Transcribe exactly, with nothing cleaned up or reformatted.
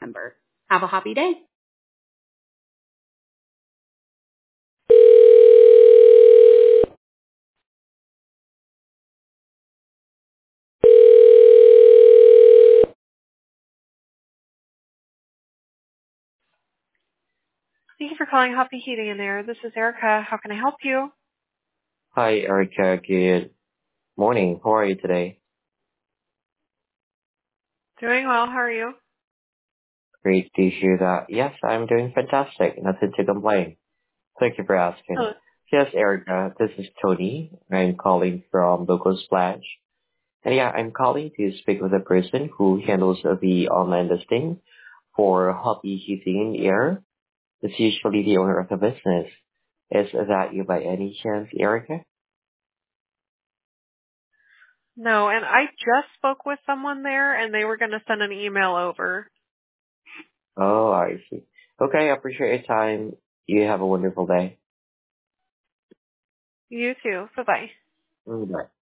number. Have a happy day. Thank you for calling Happy Heating and Air. This is Erica. How can I help you? Hi, Erica. Good morning. How are you today? Doing well. How are you? Great to hear that. Yes, I'm doing fantastic. Nothing to complain. Thank you for asking. Oh, Yes, Erica, this is Tony. I'm calling from Local Splash. And yeah, I'm calling to speak with a person who handles the online listing for Hobby Heating and Air. It's usually the owner of the business. Is that you by any chance, Erica? no, and I just spoke with someone there, and they were going to send an email over. Oh, I see. Okay, I appreciate your time. You have a wonderful day. You too. Bye-bye. Mm, bye.